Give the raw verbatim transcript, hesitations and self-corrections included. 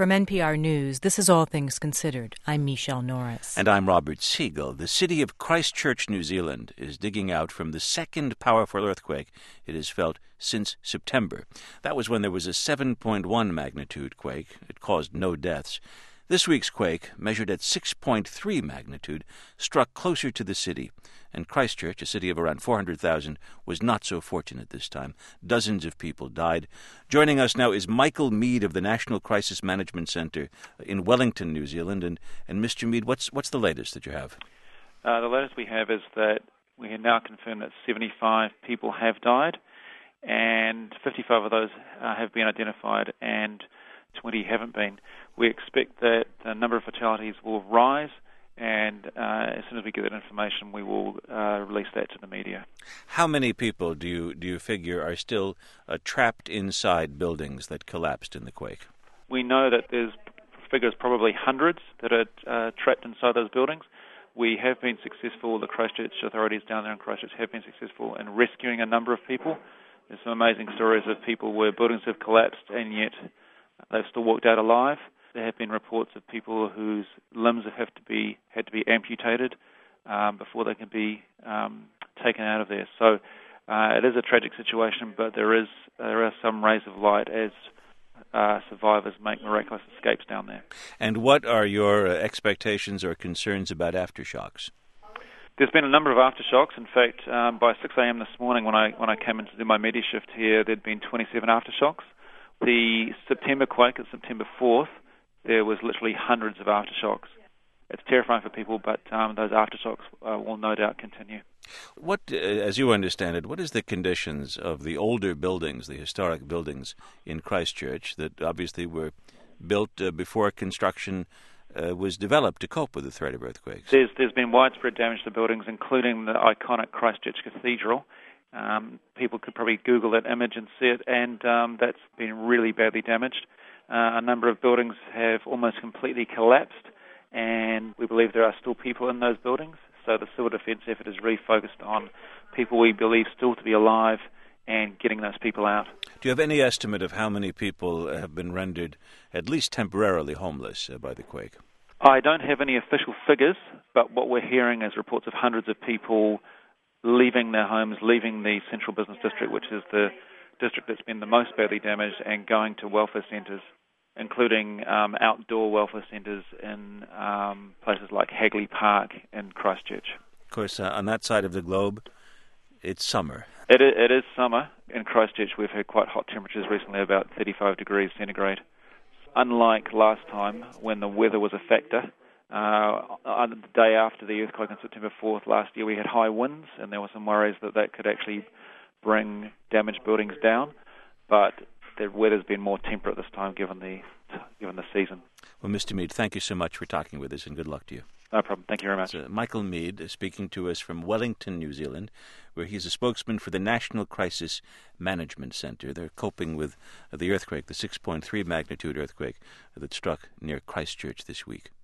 From N P R News, this is All Things Considered. I'm Michelle Norris. And I'm Robert Siegel. The city of Christchurch, New Zealand, is digging out from the second powerful earthquake it has felt since September. That was when there was a seven point one magnitude quake. It caused no deaths. This week's quake, measured at six point three magnitude, struck closer to the city. And Christchurch, a city of around four hundred thousand, was not so fortunate this time. Dozens of people died. Joining us now is Michael Mead of the National Crisis Management Centre in Wellington, New Zealand. And, and Mister Mead, what's, what's the latest that you have? Uh, the latest we have is that we have now confirmed that seventy-five people have died, and fifty-five of those uh, have been identified, and twenty haven't been. We expect that the number of fatalities will rise, and uh, as soon as we get that information, we will uh, release that to the media. How many people do you do you figure are still uh, trapped inside buildings that collapsed in the quake? We know that there's figures probably hundreds that are uh, trapped inside those buildings. We have been successful, the Christchurch authorities down there in Christchurch have been successful in rescuing a number of people. There's some amazing stories of people where buildings have collapsed and yet they've still walked out alive. There have been reports of people whose limbs have to be had to be amputated um, before they can be um, taken out of there. So uh, it is a tragic situation, but there is there are some rays of light as uh, survivors make miraculous escapes down there. And what are your uh, expectations or concerns about aftershocks? There's been a number of aftershocks. In fact, um, by six a.m. this morning, when I when I came in to do my media shift here, there'd been twenty-seven aftershocks. The September quake, at September fourth, there was literally hundreds of aftershocks. It's terrifying for people, but um, those aftershocks uh, will no doubt continue. What, uh, as you understand it, what is the conditions of the older buildings, the historic buildings in Christchurch that obviously were built uh, before construction uh, was developed to cope with the threat of earthquakes? There's, there's been widespread damage to buildings, including the iconic Christchurch Cathedral. Um, people could probably Google that image and see it, and um, that's been really badly damaged. Uh, a number of buildings have almost completely collapsed, and we believe there are still people in those buildings. So the civil defence effort is really focused on people we believe still to be alive and getting those people out. Do you have any estimate of how many people have been rendered at least temporarily homeless uh, by the quake? I don't have any official figures, but what we're hearing is reports of hundreds of people leaving their homes, leaving the central business district, which is the district that's been the most badly damaged, and going to welfare centres, including um, outdoor welfare centres in um, places like Hagley Park in Christchurch. Of course, uh, on that side of the globe, it's summer. It is, it is summer. In Christchurch, we've had quite hot temperatures recently, about thirty-five degrees centigrade. Unlike last time, when the weather was a factor, uh, on the day after the earthquake on September fourth last year, we had high winds, and there were some worries that that could actually bring damaged buildings down, but the weather's been more temperate this time given the given the season. Well, Mister Mead, thank you so much for talking with us, and good luck to you. No problem. Thank you very much. So, Michael Mead speaking to us from Wellington, New Zealand, where he's a spokesman for the National Crisis Management Centre. They're coping with the earthquake, the six point three magnitude earthquake that struck near Christchurch this week.